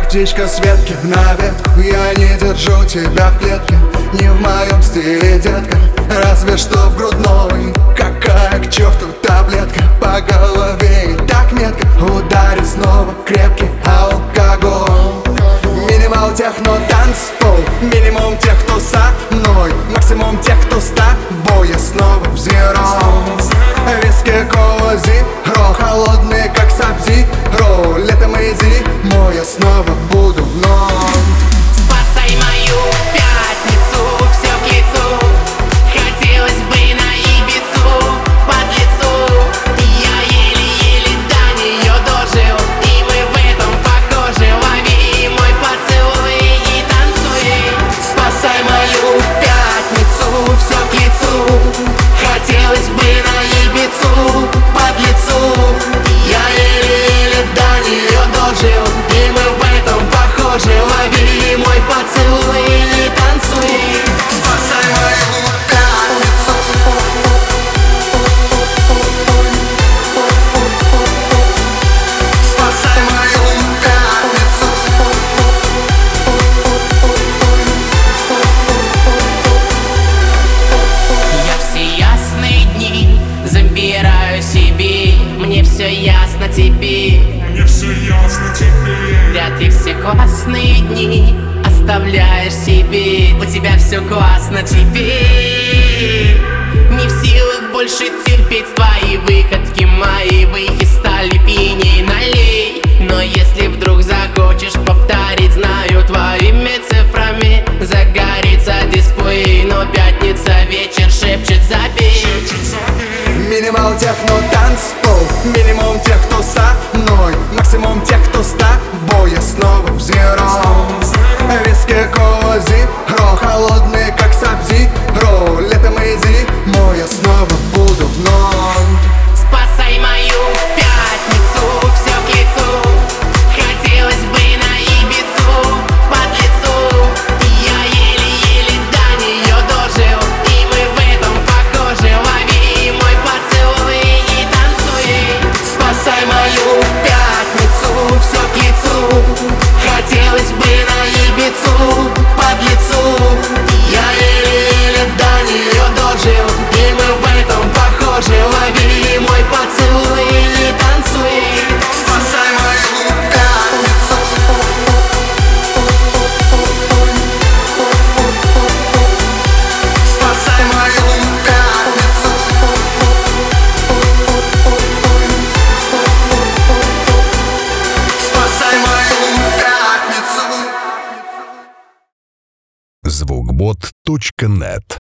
птичка с ветки на ветку. Я не держу тебя в клетке, не в моем стиле, детка. Разве что в грудной. Какая к черту таблетка по голове и так метко ударит снова крепкий алкоголь. Минимал техно танцпол, минимум тех, кто со мной, максимум тех, кто с тобой. Я снова в зеро. Виски, кола, зеро, холодные как саб-зеро. Летом и зимой я снова буду вновь. Спасай мою пятницу, все к лицу. Хотелось бы на Ибицу, под лицу. Я еле-еле до нее дожил, и мы в этом похожи. Лови мой поцелуй и танцуй. Спасай мою пятницу, все к лицу. Хотелось бы на Ибицу, под лицу. Я еле-еле до нее дожил, и мы в этом похожи. Лови мой поцелуй и танцуй. Спасай мою пятницу. Спасай мою пятницу. Я все ясные дни забираю себе. Мне все ясно тебе. Мне все ясно тебе. Да ты все классные дни оставляешь себе. У тебя все классно тебе. Не в силах больше терпеть твои выходки. Мои выхи стали пьяней, налей. Но если вдруг захочешь повторить, знаю, твоими цифрами загорится дисплей. Но пятница вечер шепчет забей. Минимал техно танцпол, минимум тех, кто со мной, максимум тех, кто с тобой. Я снова в зеро. Виски, кола, зеро, холодные как саб-зеро. Летом и зимой я снова буду вновь. Спасай мою пятницу, все к лицу. Хотелось бы на Ибицу, под лицу. Я еле-еле до нее дожил, и мы в этом похожи. Лови мой поцелуй и танцуй. Спасай мою пятницу, все к лицу. Хотелось бы на Ибицу, под лицу. Я еле-еле до нее дожил, и мы в этом похожи. Лови мой поцелуй и танцуй. Спасай мою пятницу. Спасай мою пятницу. Спасай мою пятницу. Звукбот.нет